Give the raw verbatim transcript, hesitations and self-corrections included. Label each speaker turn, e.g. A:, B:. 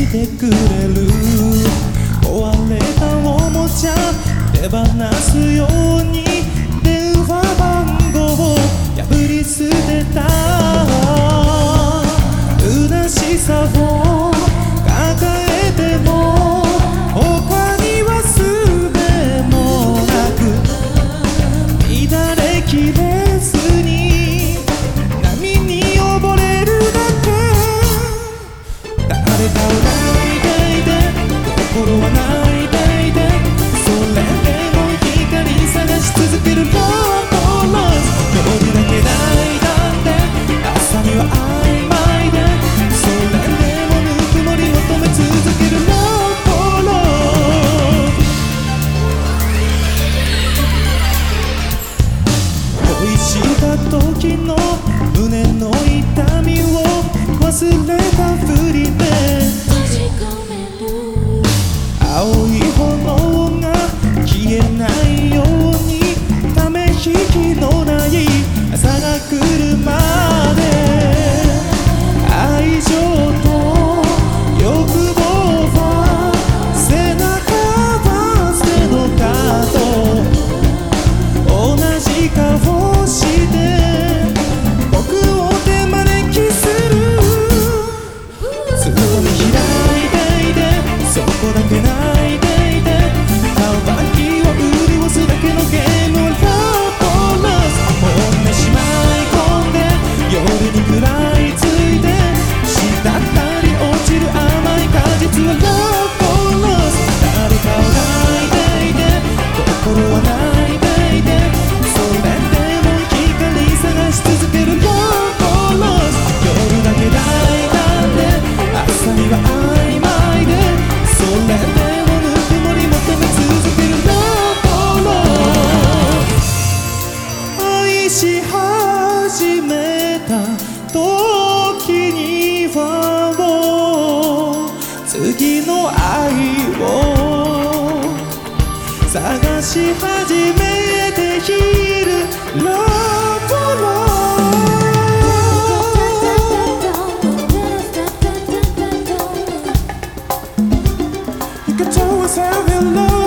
A: してくれる。壊れたおもちゃ手放すように電話番号を破り捨てた。虚しさを抱えても他には術もなく、乱れきれずに波に溺れるだけ。誰かを泣いていて心は泣いていて、それでも光探し続けるロードロス。夜だけ泣いたって朝には曖昧で、それでもぬくもり求め続けるロードロス。恋した時の胸の痛みを忘れたふりで、青い炎が消えないようにため息のない朝が来るまで、愛情と欲望は背中合わせのカード、同じ顔して僕を手招きする。つぼみ開いていてそこだけ泣いていて、乾きを潤すだけのゲームをロードロス。本音しまい込んで夜に食らいついて、滴り落ちる甘い果実はロードロス。誰かを泣いていて心は泣いていて、それでも光探し続けるロードロス。夜だけ泣いたって朝には曖昧で、それでもぬくもり求め続けるロードロス。愛し始めた時にはもう次の愛を探し始めているロードロス。You can tell us how you love